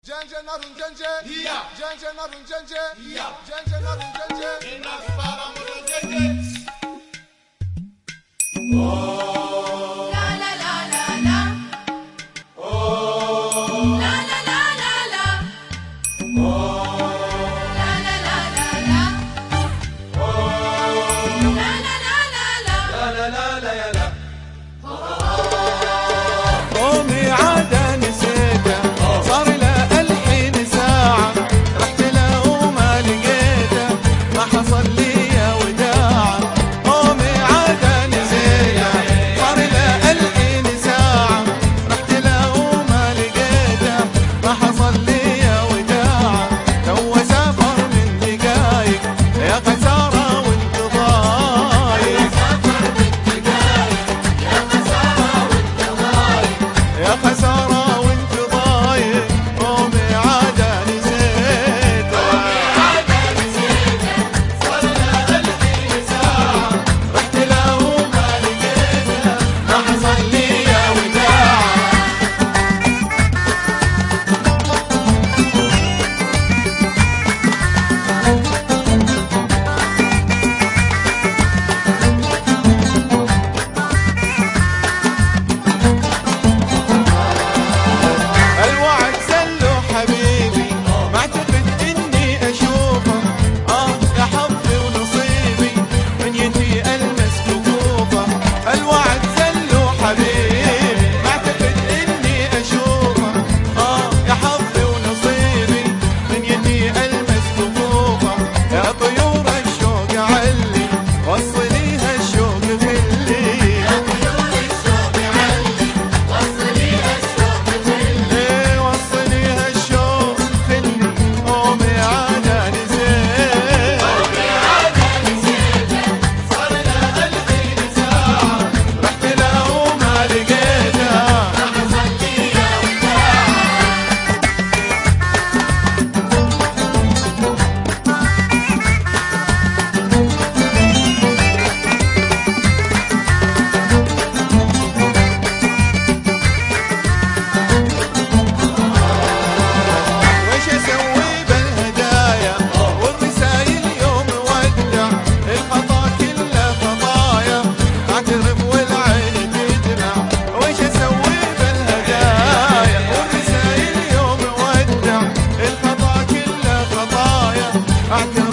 Janje narun janje, janje narun janje, janje narun janje. Inakubala moto janje. Oh, la la la la la. Oh, la la la la la. Oh, la la la la la. Oh, la la la la la. La la la la la la. قومي عاد نسيته صار له الحين ساعة رحت له وما لقيته ما حصل لي وداعة. قومي عاد نسيته صار له الحين ساعة رحت له وما لقيته ما حصل لي وداعة. تو سافر من دقايق يا خسارة وانت ضايق. يا خسارة وانت ضايق. قومي عاد نسيته صار له الحين ساعة رحت له وما لقيته ما حصل لي وداعة. الوعد سلو حبيبي ما اعتقد اني اشوفه. يا حظي ونصيبي من يجي المس كفوفه. الوعد سلو حبيبي ما اعتقد اني اشوفه. يا حظي ونصيبي من يجي المس كفوفه. يا طيور الشوق علي وصليها الشوق خلي. يا طيور الشوق علي وصليها الشوق خلي. وصليها الشوق خلي. قومي عاد نسيته صار له الحين ساعة رحت له وما لقيته ما حصل لي وداعة. وش اسوي بالهدايا والرسايل يوم ودع. الخطا كله خطايا اعترف والعين تدمع. وش اسوي بالهدايا والرسايل يوم ودع. الخطا كله خطايا اعترف